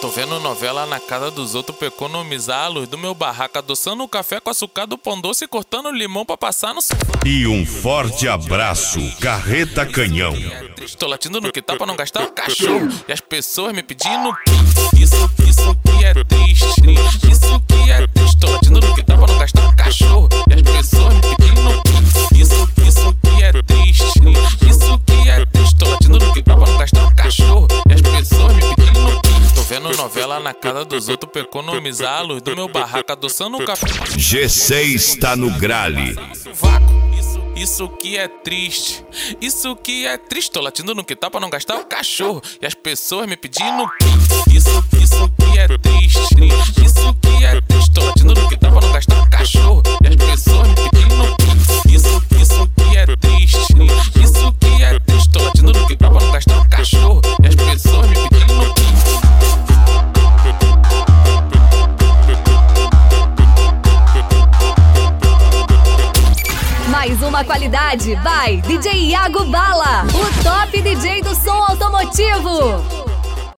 Tô vendo novela na casa dos outros pra economizar a luz do meu barraco, adoçando o café com açúcar do pão doce e cortando limão pra passar no sofá. E um forte abraço, Carreta Canhão. Tô latindo no que tá pra não gastar o cachorro. E as pessoas me pedindo isso que é triste. Isso que é triste. Tô latindo no que tá pra não gastar o cachorro. E as pessoas me pedindo isso que é triste. Isso que é triste. Tô latindo no que tá pra não gastar o cachorro. E as pessoas me pedindo. Tô vendo novela na casa dos outros pra economizar a luz do meu barraco, adoçando o café. G6 tá no grale. Isso que é triste. Isso que é triste. Tô latindo no que tá pra não gastar o cachorro. E as pessoas me pedindo isso que é triste. Isso que é triste. Tô latindo no que tá pra não gastar o cachorro. E as pessoas me pedindo isso que é triste. Isso que é triste. Tô latindo no que tá pra não gastar o cachorro. E as pessoas me pedindo. Mais uma qualidade, vai DJ Iago Bala, o top DJ do som automotivo.